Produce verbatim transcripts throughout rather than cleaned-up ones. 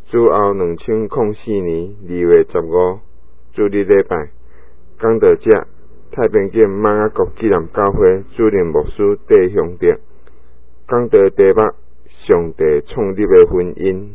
主后两千零四年二月十五主日礼拜，讲道者太平间马雅国纪念教会主任牧师戴雄德，讲道题目：上帝创立的婚姻。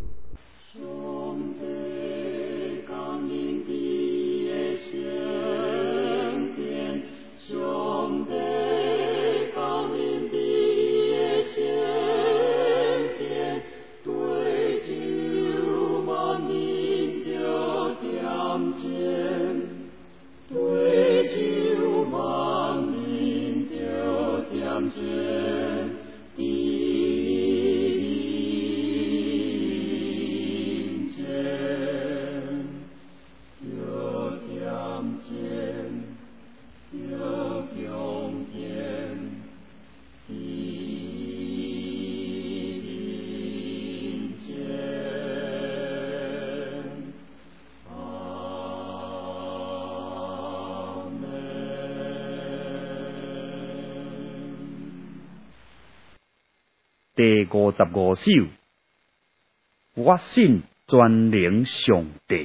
第五十五首，我信全能上帝。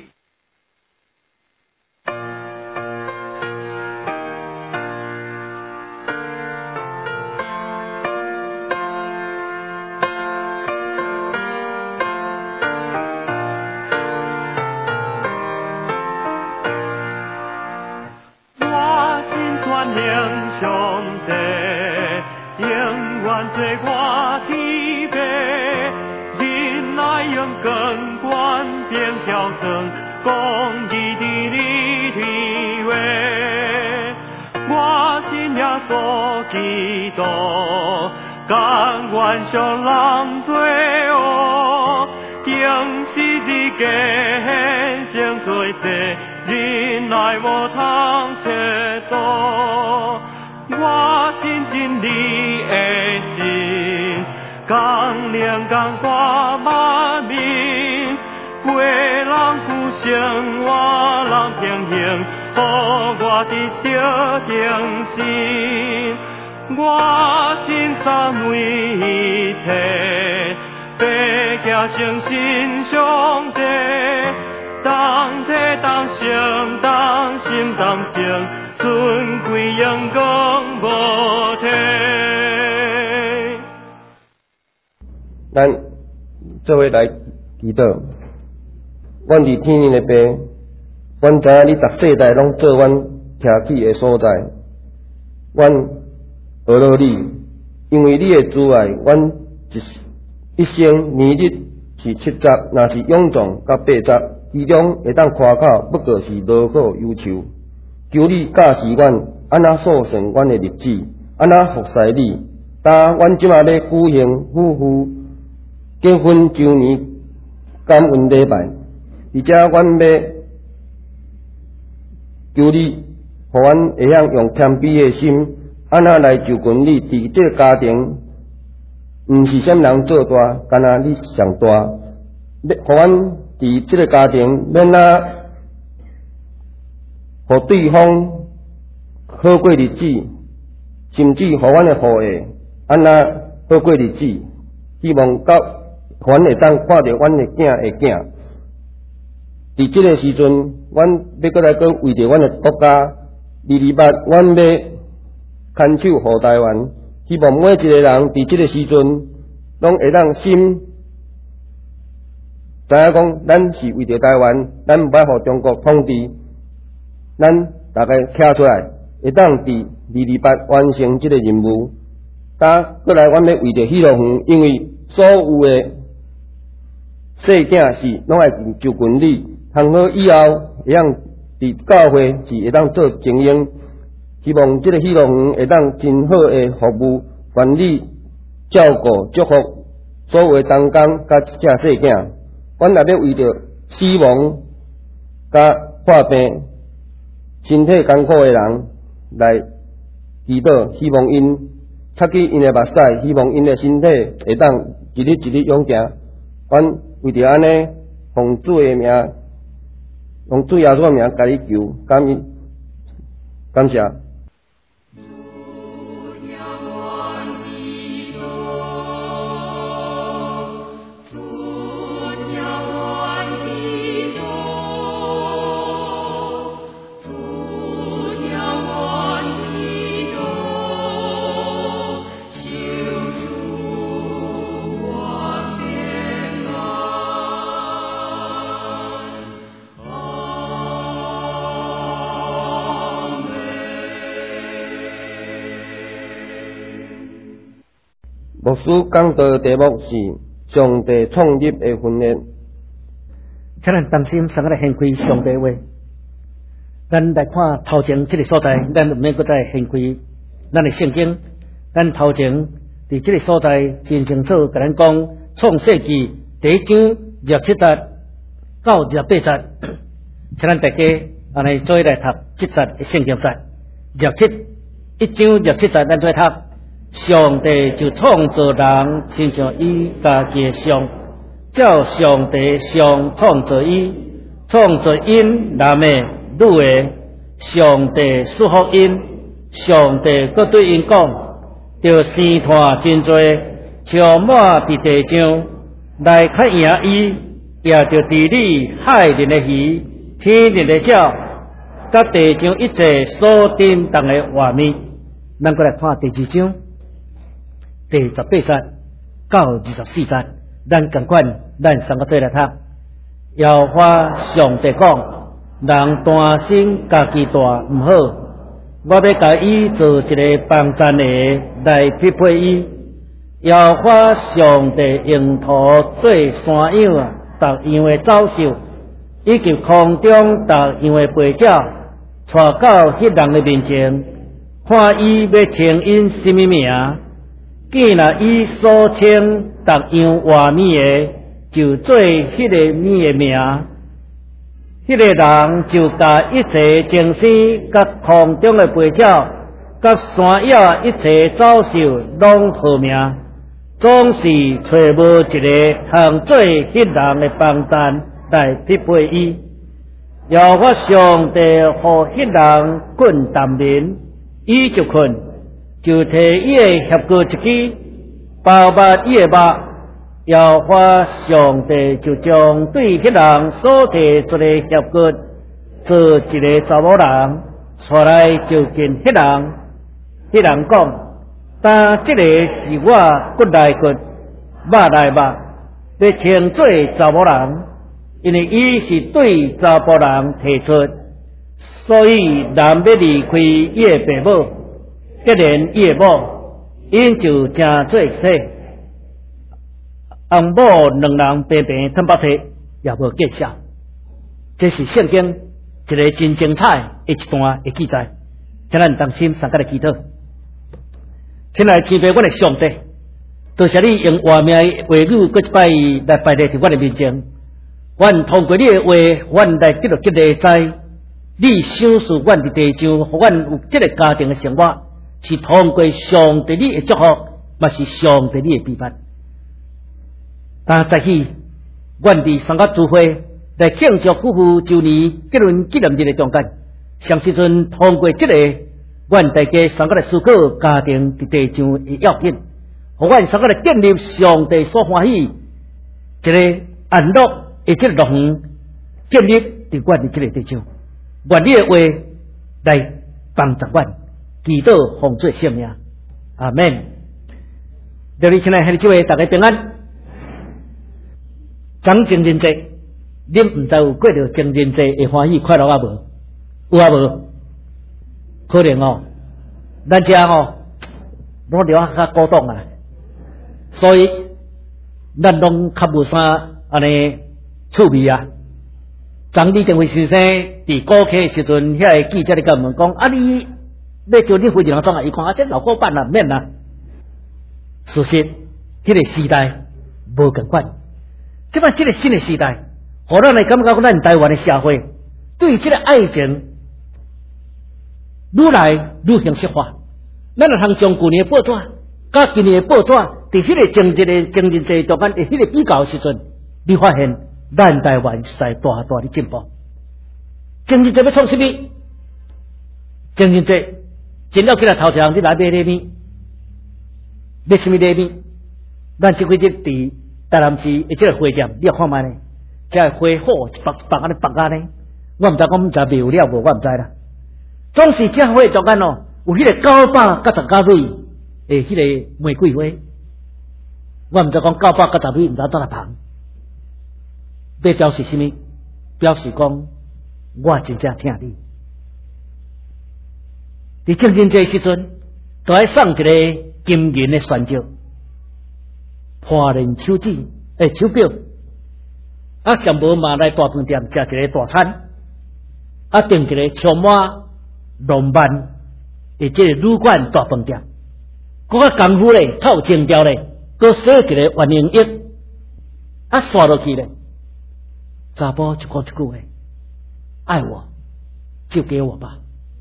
我信全能上帝，永远做我天父，人来用光冠并调整，公义的你地位。我信耶稣基督，甘愿上人罪恶，定是你给生罪罪，人来无通切多。我信真理的心，刚亮刚挂万民，过人孤生我人平行，予我的着定心。我信三位一体，白家诚信上帝，当体当心当心当正，尊贵阳光无体。 咱做伙来祈祷。阮伫天灵的爸，阮知影你逐世代拢做阮徛起的所在。阮学了你，因为你的慈爱，阮一一生年日是七十，若是永壮甲八十，其中会当夸口，不过是劳苦忧愁。求你教示阮安怎数算阮的日子，安怎服侍你。当阮即马要举行夫妇结婚周年感恩礼拜，而且阮要求你，互阮会晓用谦卑的心，安怎来就近你。伫这个家庭，毋是啥人做大，干那你上大。要互阮伫这个家庭，免啊，互对方好过日子，甚至互阮的后裔安那好过日子。希望到互阮会当看到阮的囝的囝。伫即个时阵，阮要过来搁为着阮的国家，二二八，阮要牵手互台湾。希望每一个人伫即个时阵，拢会当心知影讲，咱是为着台湾，咱毋爱互中国统治。咱大家徛出来，会当伫二二八完成即个任务。呾过来，阮要为着喜乐园，因为所有的细囝是拢爱就近你，通好以后会当伫教会是会当做精英。希望即个喜乐园会当真好的服务、管理、照顾、祝福所有的同工甲遮细囝。阮也要为着死亡甲破病、身体艰苦的人来祈祷，希望因擦去因的目屎，希望因的身体会当一日一日勇行。阮为着安尼，奉主的名，用主耶稣的名，甲你求，感恩，感谢。 主要我牧师讲道题目是上帝创立的婚约。 请咱担心上个来献开上帝话。咱来看头前这个所在，咱唔免搁再献开咱的圣经。咱头前伫这个所在真清楚，甲咱讲创世纪第一章廿七节到廿八节，请咱大家安尼做来读这节的圣经节。廿七一章廿七节，咱做读。上帝就创造人，亲像伊家己的像，照上帝像创造伊，创造因男的女的。上帝祝福因，上帝佮对因讲，着生团真多，充满伫地上，来较赢伊，也着治理海里的鱼，天里的鸟，甲地上一切所叮当的画面。咱过来看第二章。第十八节到二十四节，咱共款，咱三个做来读。耶和华上帝讲：人担心家己大毋好，我要甲伊做一个帮赞的来匹配伊。耶和华上帝用土做山羊啊，逐样的走兽，以及空中逐样的飞鸟，带到迄人的面前，看伊要称因什么名。既然伊所称逐样活物的，就做迄个物的名。迄个人就甲一切精生、甲空中的飞鸟、甲山野一切走兽，拢号名，总是找无一个通做迄人的帮赞来匹配伊。要我上帝互迄人困淡眠，伊就困。就摕伊的协骨一支，包拔伊的肉，要花上帝就将对迄人所摕出的协骨做一个查某人，带来就见迄人。迄人讲：但这个是我骨内骨，肉内肉，要称做查某人，因为伊是对查甫人提出，所以人要离开伊的父母。结连伊的某，因就正做伙，翁某两人平平吞饱体，也无见笑。这是圣经一个真精彩的一段的记载，请咱当心三个的祈祷。亲爱天父，我的上帝，多谢你用活命的话语，搁一摆来摆在伫我的面前。阮通过你的话，阮来得到这个知，你赏赐阮伫地上，互阮有这个家庭的生活。是通过上帝你的祝福，嘛是上帝你的批判。但早起，阮伫三个聚会来庆祝夫妇周年结婚纪念日的中间，上时阵通过这个，阮大家三个来思考家庭伫地上的要紧，互阮三个来建立上帝所欢喜一个安乐的这个乐园，建立伫阮的这个地上，愿你的话来帮助阮。祈祷奉做圣名，阿门。各位亲爱的弟兄姊妹，大家平安。讲情人节，恁唔知有过着情人节的欢喜快乐啊无？有啊无？可能哦，咱遮哦，我了较高档啊，所以咱拢较无啥安尼趣味啊。张李登辉先生伫高科的时阵，遐个记者咧甲问讲：啊你？要叫你回一人创啊？伊讲啊，这老古板啦，免啦。事实，迄个时代无共款。即摆即个新的时代，互咱来感觉咱台湾的社会对即个爱情愈来愈形式化。咱若通将旧年的报纸甲今年的报纸，伫迄个政治的政治制度间伫迄个比较的时阵，你发现咱台湾实在大大的进步。政治制要创什么？政治制。真了起来头前，你来买礼物，买什么礼物？咱即几日伫台南市的这个花店，你要看卖呢？这个花好一百一百安尼百安尼，我毋知讲毋知卖有了无，我毋知啦。总是这花中间哦，有迄个九百九十九蕊诶，迄个玫瑰花，我毋知讲九百九十蕊毋知怎来捧，这表示什么？表示讲我真正听你。伫情人节时阵，都爱送一个金银的旋石， 华人手指诶手表，啊上无嘛来大饭店食一个大餐，啊订一个充满浪漫诶即个旅馆大饭店，搁较功夫咧，较有情调咧，搁洗一个万年液，啊刷落去咧，查甫就讲一句话，爱我就给我吧，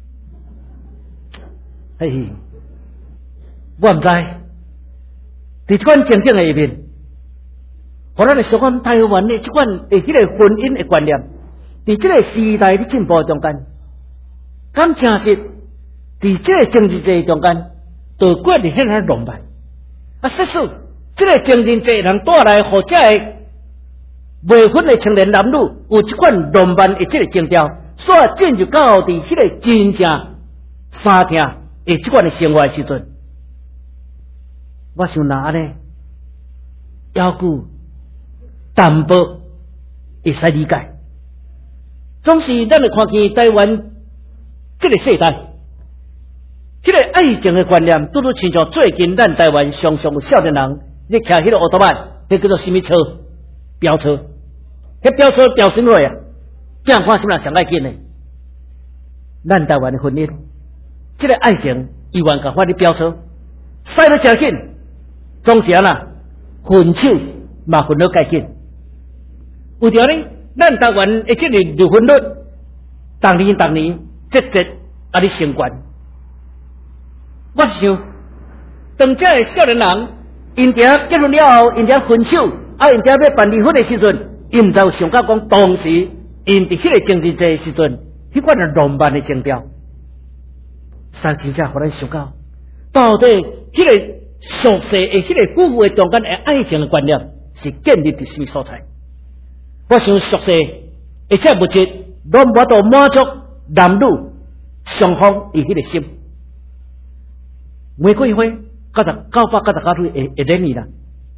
嘿嘿，我毋知。伫即款情景下面，互咱诶相关台湾诶即款诶迄个婚姻诶观念，伫即个时代诶进步中间，敢诚实伫即个政治制中间，就过得遐尔浪漫。啊，实使即个政治制能带来互遮诶未婚诶青年男女有即款浪漫诶即个情调，所进入到伫迄个真正三厅诶即款诶生活诶时阵。我想拿安尼，要顾淡薄会使理解。总是咱会看见台湾这个世代，这个爱情的观念，拄拄亲像最近咱台湾常常有少年人咧骑迄个奥多曼，迄叫做什么车？飙车，迄飙车飙什么啊？变看什么人上爱紧呢？咱台湾的婚姻，这个爱情伊愿甲发咧飙车，驶得真紧。总是啊啦，分手嘛分得介紧。有条呢，咱台湾的这个离婚率，逐年逐年节节啊咧升悬。我想，当这个少年人，因家结婚了后，因家分手，啊，因家要办离婚的时阵，因毋知有想到讲当时因伫迄个政治制的时阵，迄款的浪漫的情调，才真正互咱想到，到底迄个。熟悉的迄个夫妇的中间的爱情的观念是建立伫什么所在？我想熟悉，而且物质拢无法度满足男女双方伊迄个心。玫瑰花九十九百九十九朵会会冷伊啦，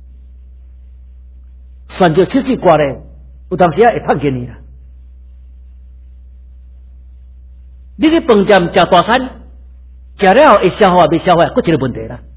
选择手指挂咧，有当时啊会碰见伊啦。你去饭店食大餐，食了后会消化未消化，佫一个问题啦。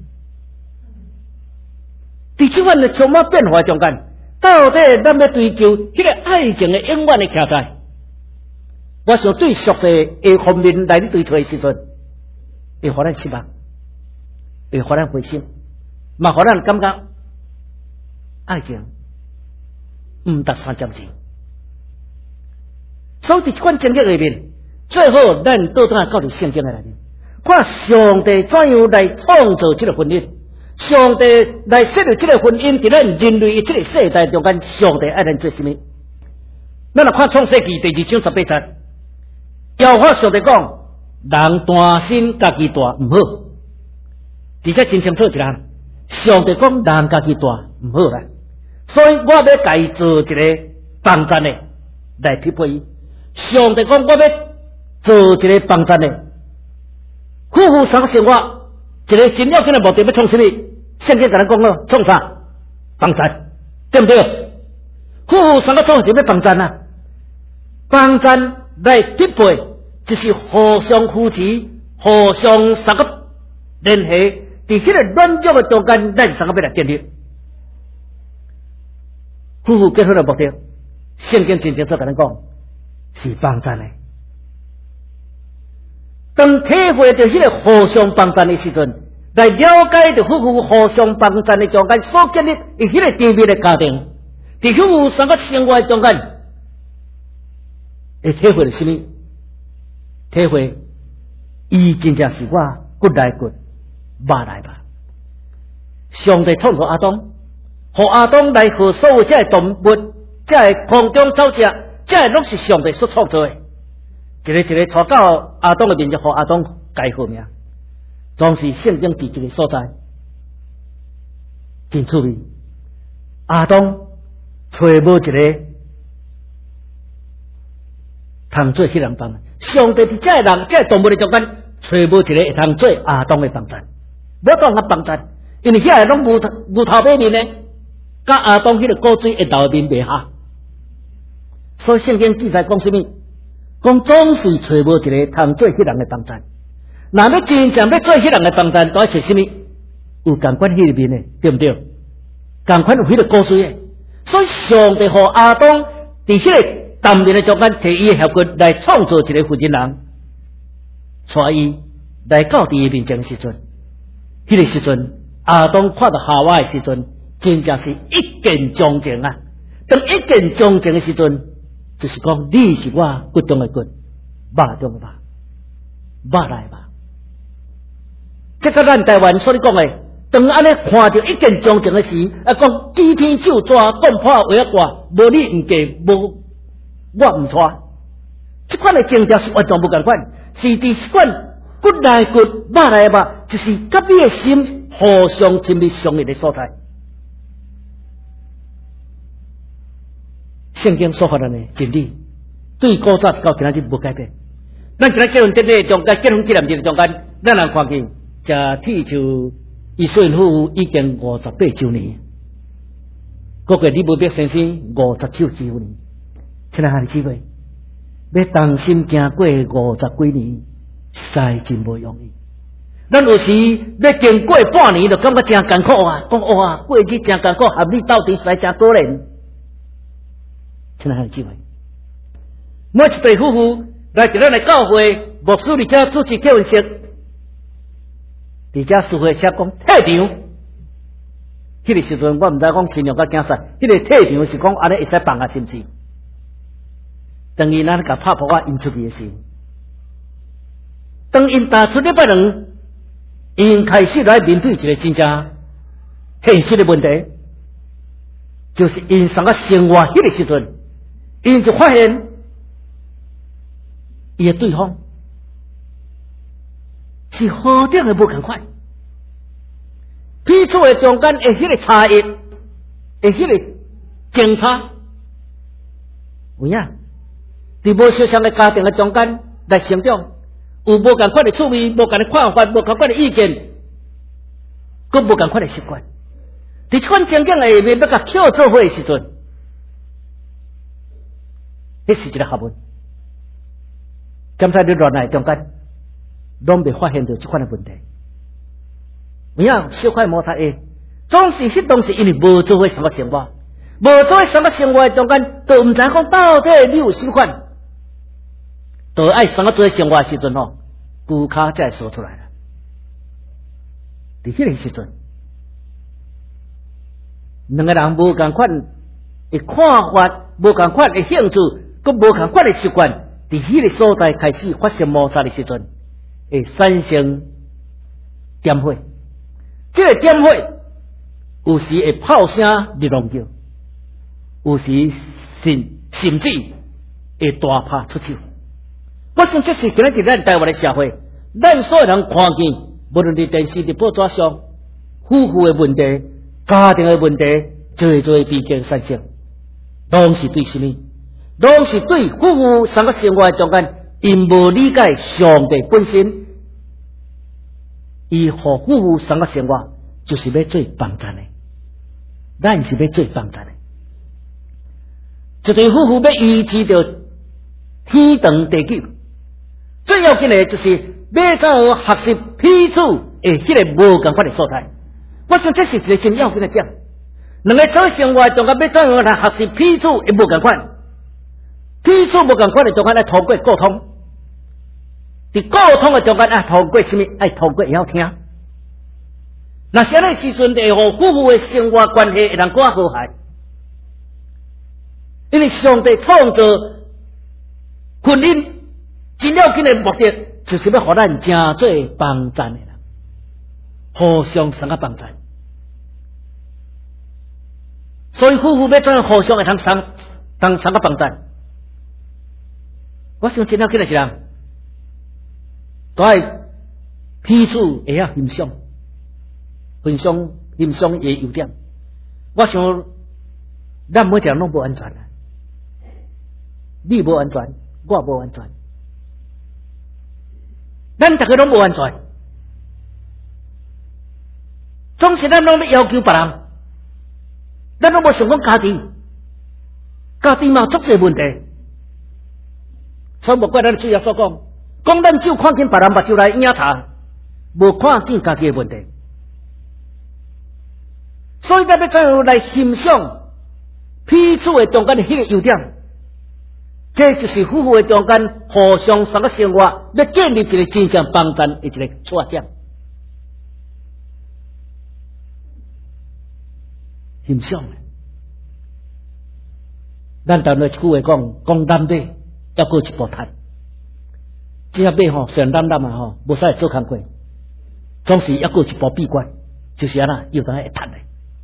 伫即款的充满变化中间，到底咱要追求迄个爱情的永远的徛在？我想对俗世的方面来追找的时阵，会互咱失望，会互咱灰心，嘛互咱感觉爱情毋值三针钱。所以伫即款情景里面，最好咱倒转来到伫圣经的内面，看上帝怎样来创造即个婚姻。上帝来设立这个婚姻，伫咱人类的这个世代中间，上帝爱咱做什么？咱来看创世纪第二章十八节，耶和华上帝讲：人单身家己大唔好，而且真清楚一项，上帝讲人家己大唔好啦，所以我要家己做一个帮衬的来匹配伊。上帝讲我要做一个帮衬的，夫妇三个生活，一个真要紧的目的要创什么？圣经甲咱讲咯，创啥？帮衬，对不对？夫妇三个创是要帮衬啊，帮衬来匹配，就是互相扶持、互相三个联系，伫迄个软弱的中间，咱三个要来建立。夫妇结婚的目的，圣经真清楚甲咱讲，是帮衬的。当体会到迄个互相帮衬的时阵，来了解着夫妇互相帮衬的中间所建立伊迄个甜蜜的家庭，伫夫妇三个生活的中间，会体会着什么？体会伊真正是我骨来骨，肉来肉。上帝创造亚当，互亚当来和所有这些动物、这些空中走者，这些拢是上帝所创造的。一个一个带到亚当的面前，互亚当改好名。总是圣经伫一个所在，真趣味。亚当找无一个通做迄人帮，上帝伫这个人、这个动物的中间，找无一个会通做亚当的帮衬，无当他帮衬，因为遐个拢无无头尾面呢，甲亚当迄个果水一道面袂合。所以圣经记载讲什么？讲总是找无一个通做迄人的帮衬。若要真正要做迄人的帮衬，都要找什么？有共款迄里面的，对不对？ 共款有迄个故事诶。所以上帝互亚当伫迄个谈恋的中间，摕伊诶效骨来创造一个负责人，带伊来到伫伊面前时阵，迄、那个时阵亚当看到夏娃诶时阵，真正是一见钟情啊！当一见钟情诶时阵，就是讲你是我骨中诶骨，肉中诶肉，肉来吧。即个咱台湾所讲诶，当安尼看到一见钟情诶时，啊讲举天手抓，讲破话一挂，无你毋嫁，无我毋拖。即款诶情调是完全无共款，是伫即款骨来骨，肉来肉，就是甲你诶心互相亲密相依诶所在。圣经所发咱诶真理，对古早到今仔日无改变。咱今仔结婚典礼中间，结婚纪念日中间，咱人看见。这铁球伊虽然夫已经五十八周年，各个李伯伯先生五十九周年，亲爱的姊妹，要同心行过五十几年，实在真无容易。咱有时要经过半年，就感觉真艰苦啊！讲哇，过日真艰苦，合你到底实在真可怜。亲爱的姊妹，每一对夫妇来一咱来教会，牧师伫遮主持结婚式。伫遮书会写讲退场，迄个时阵我毋知讲新娘甲囝婿，迄个退场是讲安尼会使放啊，是毋是？当伊咱甲拍破我引出去诶时，当因踏出礼拜两，因开始来面对一个真正现实诶问题，就是因三个生活迄个时阵，因就发现伊诶对方。是好点的无共款，彼此的中间的迄个差异，的迄个争差，有影？伫无相像的家庭的中间来成长，有无共款的趣味，无共的看法，无共款的意见，佮无共款的习惯。伫即款情景下面要甲跳做伙的时阵，迄是一个学问。检查你恋爱中间。拢未发现到这款的问题，有影小块摩擦的，总是迄当时因为无做伙什么生活，无做伙什么生活中间，都毋知讲到底你有什款，都爱什么做生活的时阵吼，骨骹才会说出来了。伫迄个时阵，两个人无共款的看法，无共款的兴趣，佮无共款的习惯，伫迄个所在开始发生摩擦的时阵。会产生点火，这个点火有时会炮声日浪叫，有时甚甚至会大拍出手。我想这是今日咱台湾的社会，咱所有人看见，无论伫电视、伫报纸上，夫妇的问题、家庭的问题，做做比较产生，拢是对什么？拢是对夫妇三个生活中间，因无理解上帝本身。伊互夫妇三个生活，就是要做帮衬的，咱是要做帮衬的。一对夫妇要维持着天长地久，最要紧的就是要怎样学习彼此诶迄个无共款的所在。我想这是一个真要紧的点。两个做生活中间要怎样来学习彼此诶无共款，彼此无共款的中间来透过沟通。伫沟通的中间爱透过什么？爱透过会晓听。那现在时阵，会互夫妇的生活关系会能更和谐，因为上帝创造婚姻真要紧的目的，就是要互咱正做帮衬的人，互相相个帮衬。所以夫妇要怎样互相会通相通相个帮衬？我想真要紧的是人。都爱彼此会晓欣赏，分享欣赏伊优点。我想，咱每一个人拢无安全啊！你无安全，我无安全，咱大家拢无安全。总是咱拢要要求别人，咱拢无想讲家己，家己嘛有足侪问题。所以莫怪咱主耶稣讲。讲咱只看见别人目睭来影查，无看见家己的问题。 所以咱要怎样来欣赏彼此的中间的迄个优点？这就是夫妇的中间互相三个生活，要建立一个真正帮衬的一个出发点。欣赏的，咱当来一句话讲，讲南北要过一步摊。这马吼虽然南南啊吼，无使做工过，总是要过一步闭关，就是安那又当会摊的。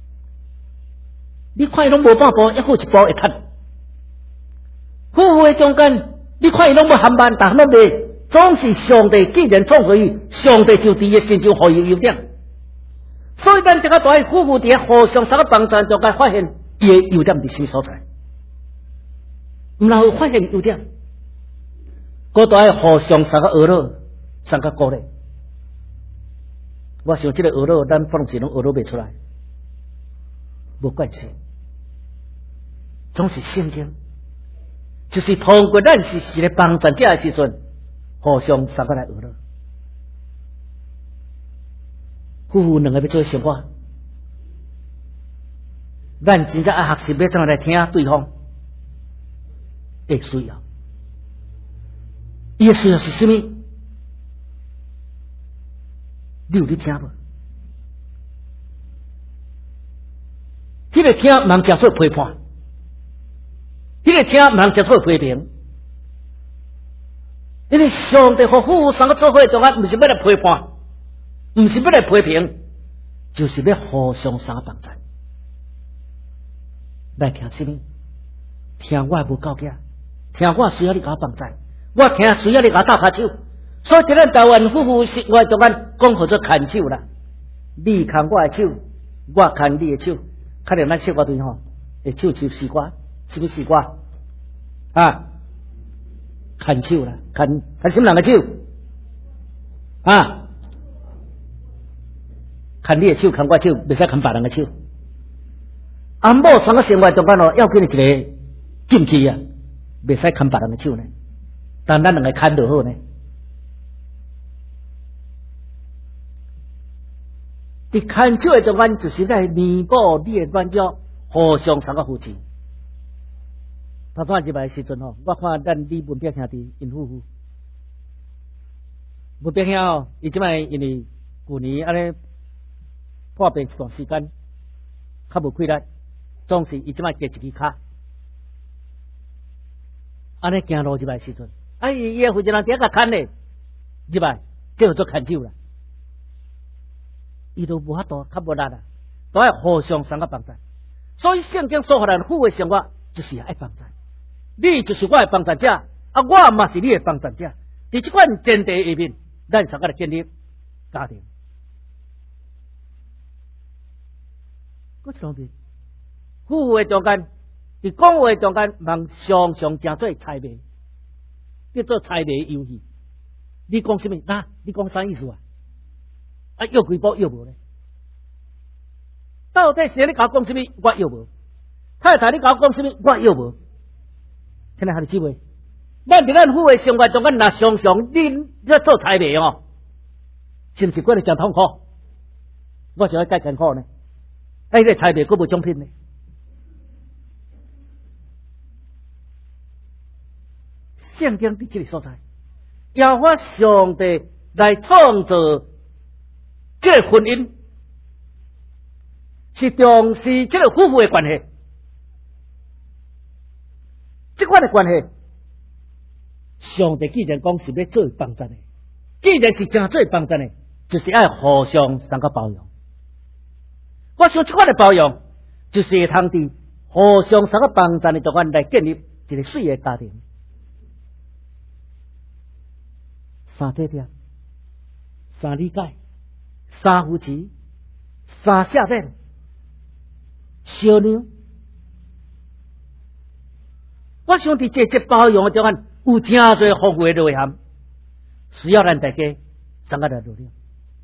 你看伊拢无半步，要过一步会摊。夫妇的中间，你看伊拢无含慢，但拢袂，总是上帝既然创造伊，上帝就伫伊心中互伊优点。所以咱这个大夫妇伫互相三个帮衬中间发现伊的优点伫什么所在？毋然后发现优点，嗰大爱互相三个学乐，三个鼓励。我想这个学乐，咱不能是拢学乐袂出来，无关系，总是圣经。就是通过咱是是咧帮衬者的时阵，互相三个来学乐。夫妇两个要做生活，咱真正爱学习要怎样来听对方的需要。伊的需要是什么？你有咧听无？迄个听茫叫做批判。迄个听人接做批评，因为上帝和夫妇三个做伙中间，毋是要来批判，毋是要来批评，就是要互相相帮衬。来听什么？听我无够格，听我需要你甲我帮衬，我听需要你甲我搭骹手。所以伫咱台湾夫妇生活中间讲好做牵手啦，你牵我的手，我牵你的手，可能咱生活中吼，会手手丝瓜。是不是瓜啊？牵手啦，牵牵什么人的手啊？牵你的手，牵我手，袂使牵别人的手。阿某三个生活中间哦，要紧的一个禁忌啊，袂使牵别人的手呢。但咱两个牵就好呢。伫牵手的中间，就是在弥补你的软弱，互相三个扶持。头拄入来的时阵吼，我看咱李文炳兄弟因夫妇，文炳兄吼，伊即摆因为旧年安尼破病一段时间，较无气力，总是伊即摆加一支骹，安尼行路入来的时阵，啊伊伊负责人伫遐甲牵咧，入来叫做牵手啦，伊都无法度，较无力啦，都爱互相相个帮衬。所以圣经所给咱夫妇的生活，就是爱帮衬。你就是我的帮衬者，啊，我嘛是你的帮衬者。伫这款前提下面，咱三个来建立家庭。嗰一方面，夫妇的中间，伫讲话中间，望常常正做猜谜，叫做猜谜游戏。你讲什么？那、啊、你讲啥意思啊？啊，要几步要无咧？到底是你甲我讲什么？我要无？太太，你甲我讲什么？我要无？听下你姊妹，咱伫咱夫妇生活中间，若常常恁在做猜谜哦，是毋是过来真痛苦？我想要介艰苦呢，哎，这猜谜佫无奖品呢。圣经伫这个所在，耶和华上帝来创造这个婚姻，是重视这个夫妇的关系。这款的关系，上帝既然讲是要做帮衬的，既然是真做帮衬的，就是爱互相三个包容。我想这款的包容，就是会通伫互相三个帮衬的中间来建立一个水的家庭。三体贴，三理解，三夫妻，三下面，小妞。我想伫这这包容的中间，有真侪富贵的内涵，需要咱大家三个来努力。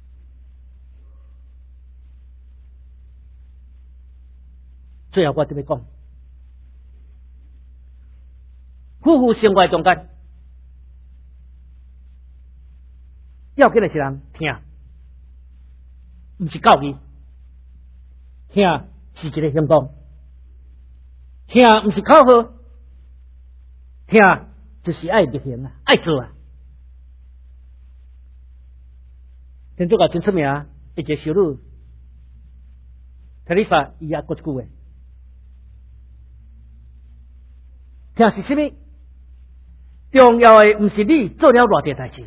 最后我这边讲，夫妇生活中间，要紧的是人听，不是教义。 听是一个行动，听毋是口号，听就是爱执行啊，爱做啊。天主教真出名啊，一个修女，特丽莎伊也讲一句话，听是什么？重要的毋是你做了偌件代志，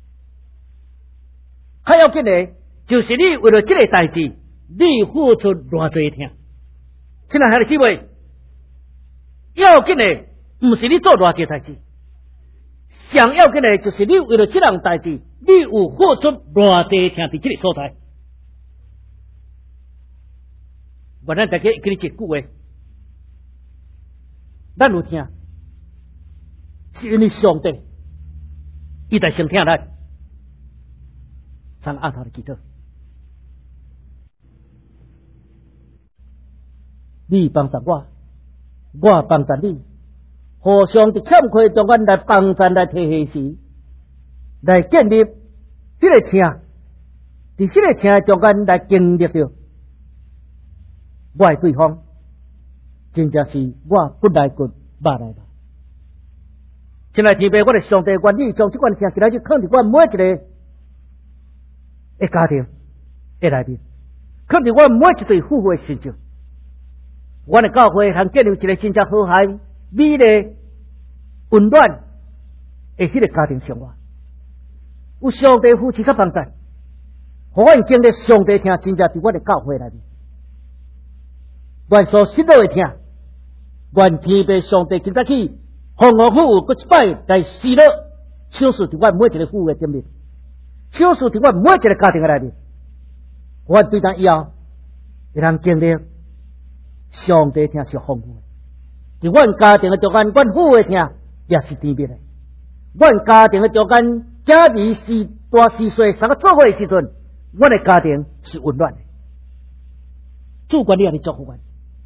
较要紧的就是你为了这个代志，你付出偌济听。亲爱的姊妹，要紧的毋是你做偌济代志，上要紧的就是你为了这样代志，你有付出偌济听伫这个所在。我咱大家记你一句话，咱有听，是因为上帝伊在先听咱，上暗头的祈祷。你帮助我，我帮助你，互相的欠亏中间来帮助来提携时，来建立这个听，伫这个听中间来经历着我的对方，真正是我不来骨，肉来肉。亲爱的姊妹，我的上帝愿意将这款听起来就放伫我每一个的家庭的内面，放伫我每一对夫妇的身上。我的教会通建立一个真正和谐、美丽、温暖的迄个家庭生活，有上帝扶持甲帮助，互我经历上帝听，真正伫我的教会内面。愿所失落的听，愿天父上帝今早起，互我父有佫一摆来施乐，手术伫我每一个父的顶面，手术伫我每一个家庭的内面。我对咱以后会通经历上帝听是丰富的，伫阮家庭的中间，阮父的听也是甜蜜的。阮家庭的中间，囝儿是大四岁三个做伙的时阵，阮的家庭是温暖的。主管你也来祝福阮。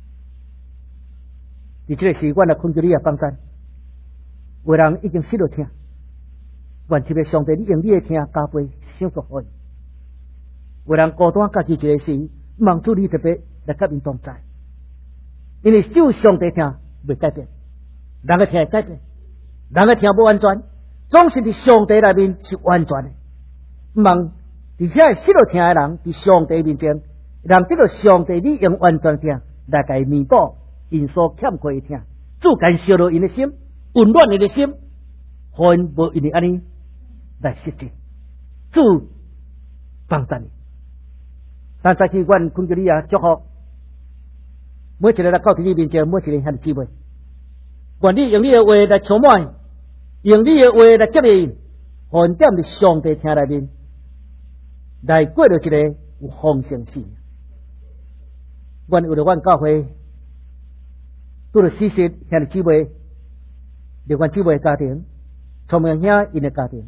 伫这个时，阮来恳求你也帮助，有人已经失落听，愿特别上帝，你用你的听加倍享受互伊。有人孤单家己一个时，望主你特别来甲因同在。因为只有上帝听未改变，人的听会改变，人的听不完全，总是伫上帝内面是完全的。望伫遐失落听的人，伫上帝面前，让这个上帝你用完全听来甲伊弥补因所欠缺的听，主干烧落因的心，温暖因的心，互因无因为安尼来失志。主帮助你，但早起阮恳求你啊，祝福。每一个来到你面前，每一个兄弟姊妹，愿你用你的话来充满，用你的话来激励，互因踮伫上帝听内面，来过着一个有丰盛性。愿为了阮教会，拄着事实兄弟姊妹，另阮姊妹的家庭，聪明兄因的家庭，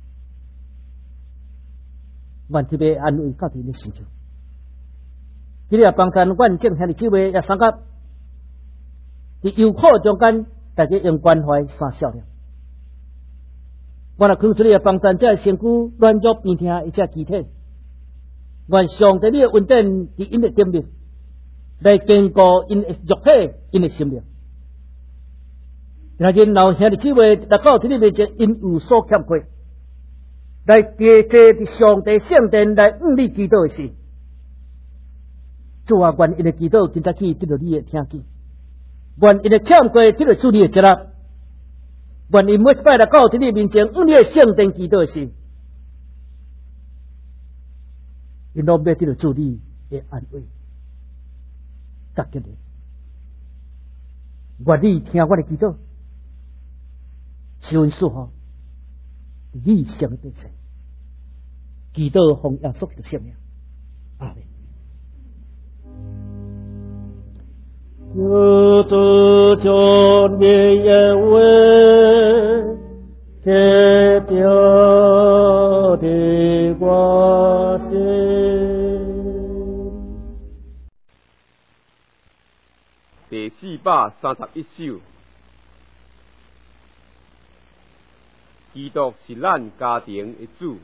愿特别安慰到因的心上。今日帮助阮正兄弟姊妹也三甲伫忧苦中间，大家用关怀三笑脸。我若恳求你也帮助这身躯软弱病痛一只肢体，愿上帝你的恩典伫因的顶面，来坚固因的肉体、因的心灵。若然老兄弟姊妹来到你面前，因有所欠缺，来加济伫上帝圣殿来向你祈祷的时。主啊，愿因的祈祷今早起得到你的听见，愿因的欠缺得到主你的接纳，愿因每一摆来到你面前向你的圣殿祈祷时，因拢要得到主你的安慰、甲激励。愿你听我的祈祷，是阮属乎你上的本身，祈祷奉耶稣基督圣名，阿门。 有主将你的话贴着的我心。 第四百三十一首，基督是咱家庭的主。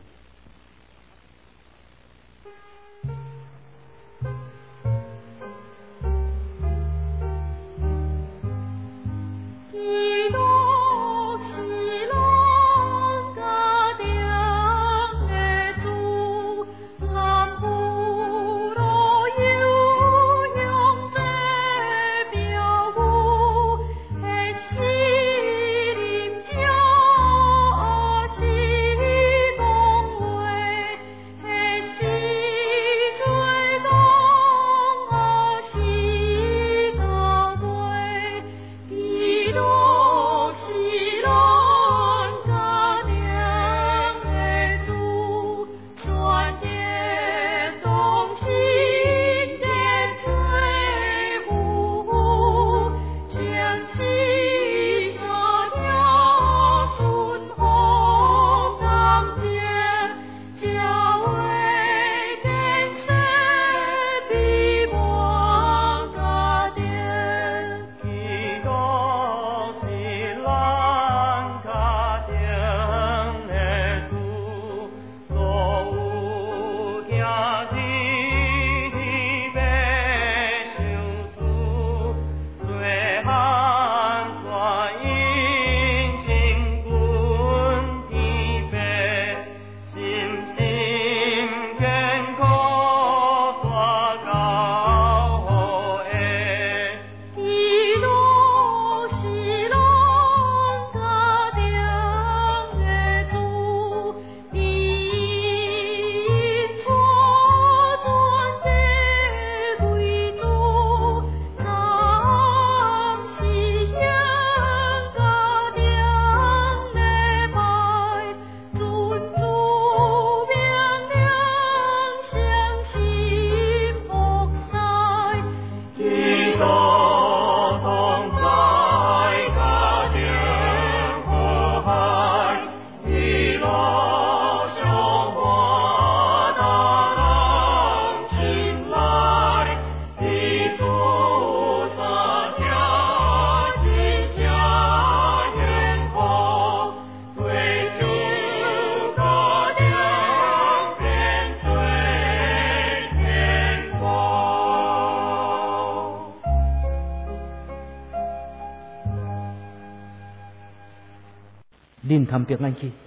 恁通平安去。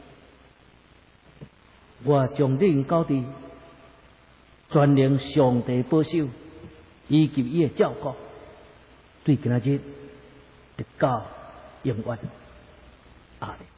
我将恁交伫全能上帝保守以及伊的照顾，对今仔日直到永远。阿们。